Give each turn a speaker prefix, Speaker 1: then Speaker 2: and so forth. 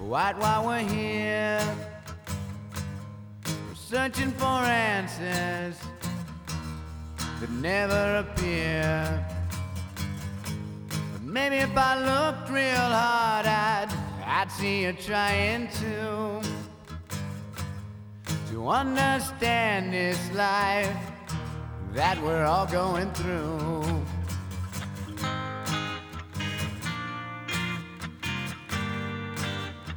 Speaker 1: While we're here, we're searching for answers that never appear. But maybe if I looked real hard, I'd see you trying to understand this life that we're all going through.